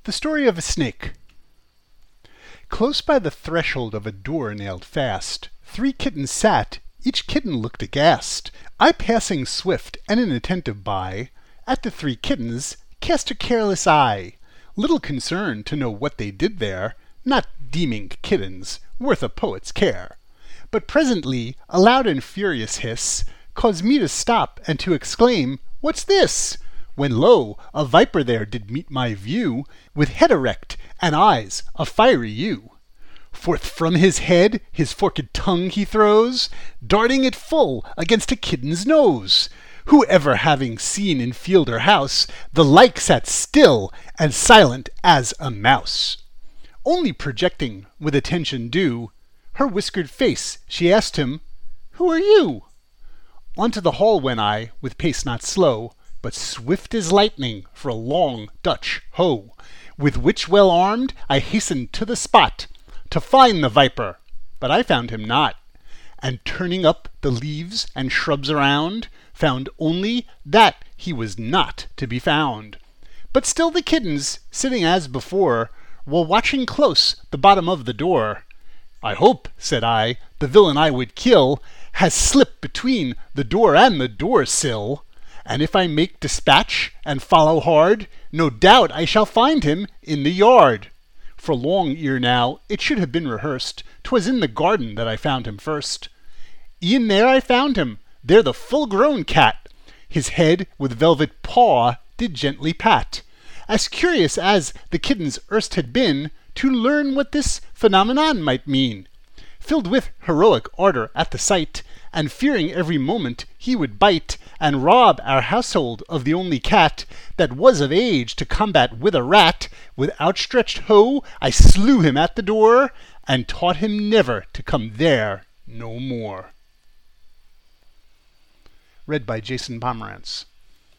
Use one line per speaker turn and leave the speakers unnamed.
The Story of a Snake. Close by the threshold of a door nailed fast, 3 kittens sat, each kitten looked aghast. I passing swift and inattentive by, at the 3 kittens cast a careless eye, little concerned to know what they did there, not deeming kittens worth a poet's care. But presently a loud and furious hiss caused me to stop and to exclaim, "What's this?" When lo, a viper there did meet my view, with head erect and eyes of fiery hue. Forth from his head his forked tongue he throws, darting it full against a kitten's nose. Who ever having seen in field or house the like sat still and silent as a mouse? Only projecting with attention due her whiskered face, she asked him, "Who are you?" Onto the hall went I, with pace not slow, but swift as lightning for a long Dutch hoe, with which well armed I hastened to the spot, to find the viper, but I found him not, and turning up the leaves and shrubs around, found only that he was not to be found. But still the kittens, sitting as before, while watching close the bottom of the door. "I hope," said I, "the villain I would kill has slipped between the door and the door sill. And if I make dispatch and follow hard, no doubt I shall find him in the yard." For long ere now it should have been rehearsed, 'twas in the garden that I found him first. E'en there I found him, there the full-grown cat, his head with velvet paw did gently pat, as curious as the kittens erst had been, to learn what this phenomenon might mean. Filled with heroic ardor at the sight, and fearing every moment he would bite and rob our household of the only cat that was of age to combat with a rat, with outstretched hoe I slew him at the door, and taught him never to come there no more. Read by Jason Pomerantz.